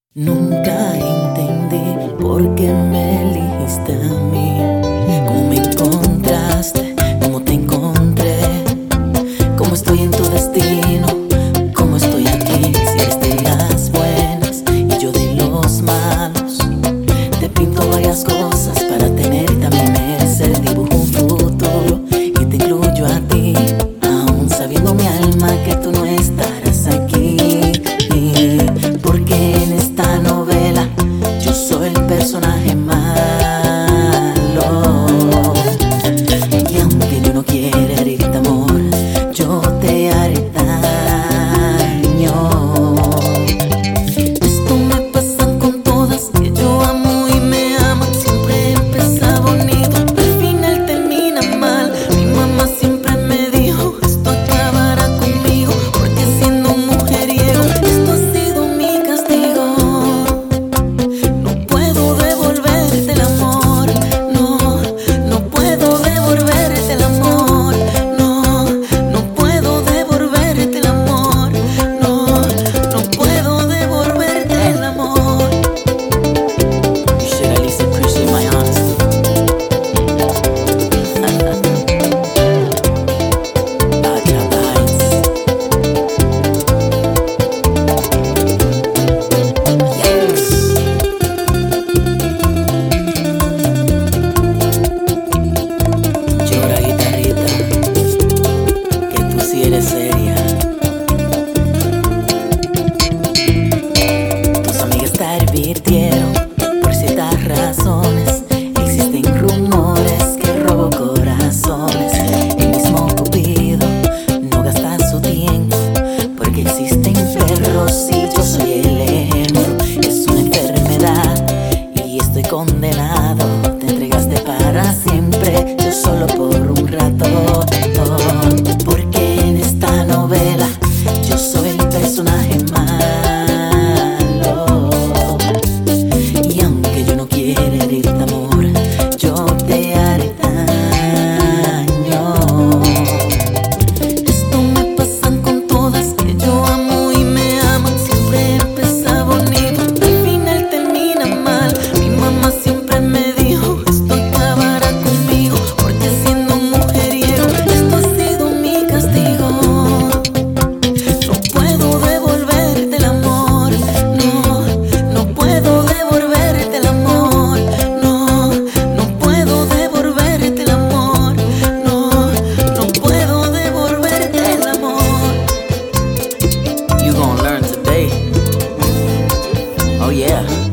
Nunca entendí por qué me elegiste a mí. Cómo me encontraste, cómo te encontré, cómo estoy en tu destino, cómo estoy aquí. Si eres de las buenas y yo de los malos, te pinto varias cosas para tenerte a mi merced. Dibujo un futuro y te incluyo a ti, aún sabiendo mi alma que tú no estarás aquí. Porque en esta novela yo soy el personaje malo, y aunque yo no quiera herirte, amor, yo te haré daño. Esto me pasa con todas que yo amo y me aman. Siempre empieza bonito, al final termina mal. Mi mamá siempre me dijo: esto acabará conmigo, porque siendo un mujeriego esto ha sido mi castigo. No puedo devolverte el amor, no, no puedo devolverte el amor, no, no puedo devolverte el amor, no, no puedo devolverte el amor. You should at least appreciate my honesty. Llora, guitarrita, que tú sí eres seria. Tus amigas te advirtieron por ciertas razones. Existen rumores que robo corazones. El mismo Cupido no gasta su tiempo, porque existen perros y yo soy el ejemplo. Es una enfermedad y estoy condenado. Te entregaste para siempre, yo solo por un rato. Porque en esta novela yo soy el personaje malo, y aunque yo no quiera herirte, amor, yo te haré daño. Esto me pasa con todas que yo amo y me aman. Siempre empieza bonito, al final termina mal. Mi mamá siempre me dijo: esto acabará conmigo, porque siendo un mujeriego esto ha sido mi castigo. No puedo devolverte el amor, no, no puedo devolverte el amor, no, no puedo devolverte el amor, no, no puedo devolverte el amor. You gonna learn today. Oh yeah.